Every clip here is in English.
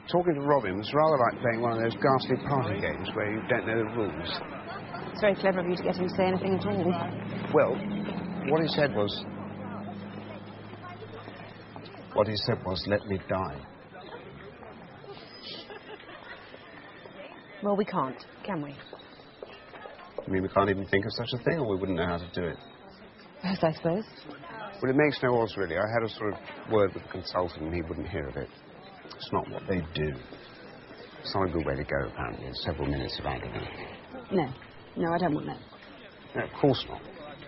Talking to Robin was rather like playing one of those ghastly party games where you don't know the rules. It's very clever of you to get him to say anything at all. Well, what he said was... let me die. Well, we can't, can we? I mean, we can't even think of such a thing, or we wouldn't know how to do it. Yes, I suppose. Well, it makes no odds, really. I had a sort of word with the consultant, and he wouldn't hear of it. It's not what they do. It's not a good way to go, apparently. It's several minutes of agony. No, I don't want that. No, of course not.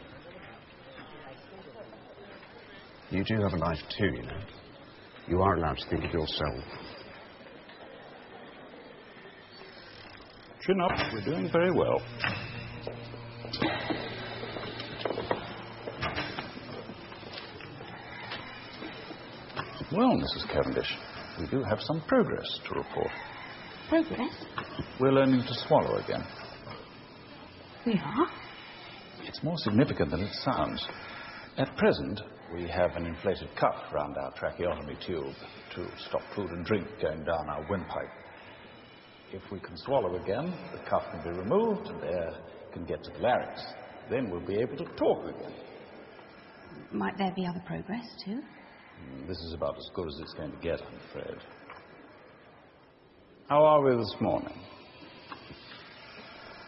You do have a life too, you know. You are allowed to think of yourself. Chin up. We're doing very well. Well, Mrs. Cavendish, we do have some progress to report. Progress? We're learning to swallow again. We are? It's more significant than it sounds. At present, we have an inflated cuff round our tracheotomy tube to stop food and drink going down our windpipe. If we can swallow again, the cuff can be removed and air can get to the larynx. Then we'll be able to talk again. Might there be other progress, too? This is about as good as it's going to get, I'm afraid. How are we this morning?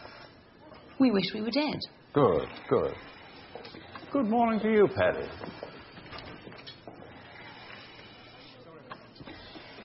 We wish we were dead. Good, good. Good morning to you, Paddy.